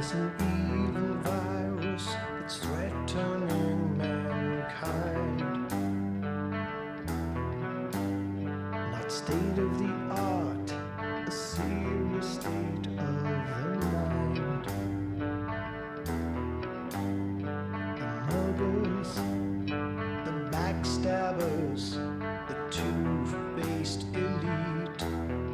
There's an evil virus that's threatening mankind. Not state of the art, a serious state of the mind. The muggers, the backstabbers, the two-faced elite,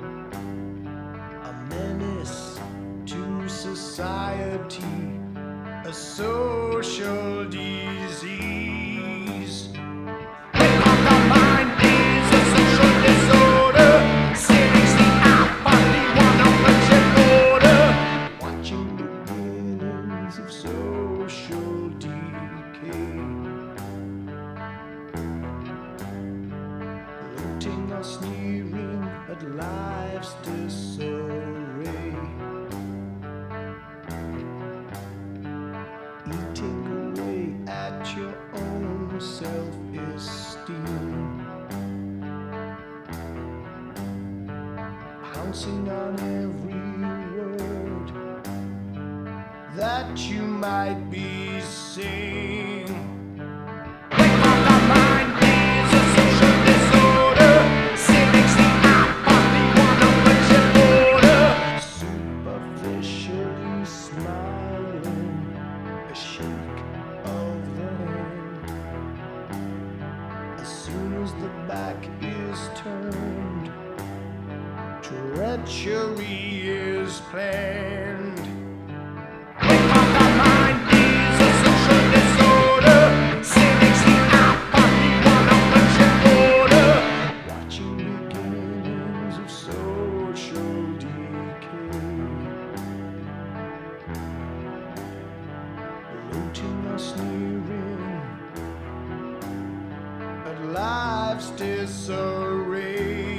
a menace to society, a social disease. The mind is a social disorder, seriously apathy, one of the order. Watching the beginnings of social decay, looting or sneering at life's disarray, eating away at your own self-esteem, pouncing on every word that you might be saying. The mind is a social disorder, seriously apathy, one of the order. Superficially smiling, a shake of the hand. As soon as the back is turned, treachery is planned. The mind is a social disorder, seriously apathy, one of the order. Watching beginnings of social decay, looting or sneering at life's disarray.